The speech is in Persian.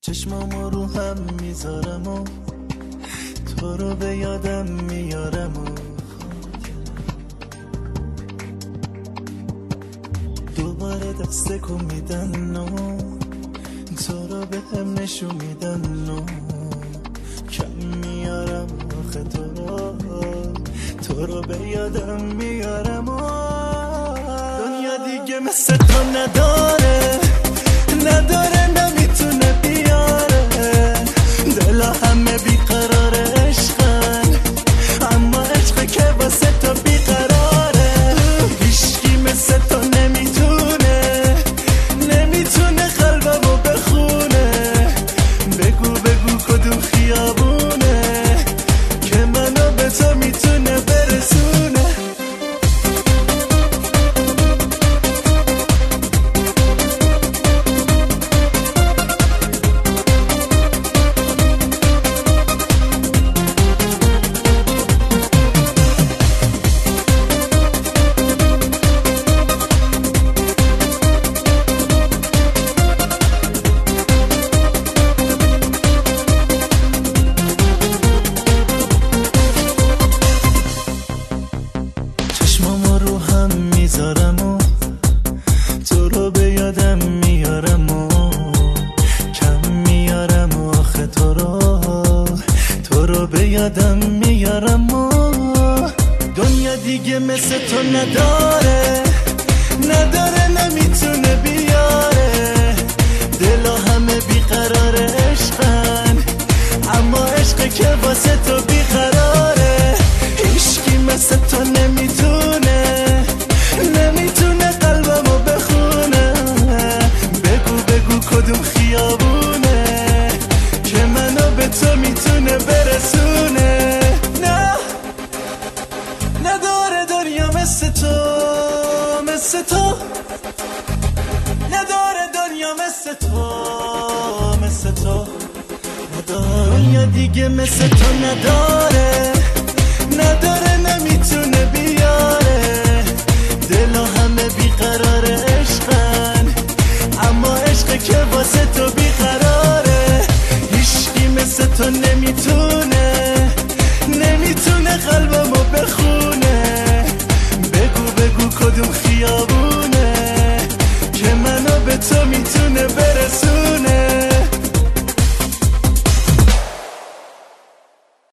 چشمامو رو هم میذارم و تو رو به یادم میارم و دوباره دست کن میدن و تو رو به هم نشون میدن و کم میارم آخه تو رو به یادم میارم و دنیا دیگه مثل تو نداره نمیتونه بیاره دلا همه بیقرار عشقن اما عشق که واسه تو بیقراره هیچکی مثل تو نمیتونه قلبمو بخونه بگو کدوم خیابونه که منو به تو میتونه برسونه رو هم میذارم و تو رو به یادم میارم و کم میارم و آخه تو رو به یادم میارم و دنیا دیگه مثل تو نداره نمیتونه بیاره دلا همه بیقرار عشقن اما عشق که واسه تو بیقراره هیچکی مثل تو نمیتونه قلبمو بخونه بگو کدوم خیابونه که منو به تو میتونه برسونه نداره دنیا مثل تو نداره دنیا مثل تو نداره دنیا دیگه مثل تو نداره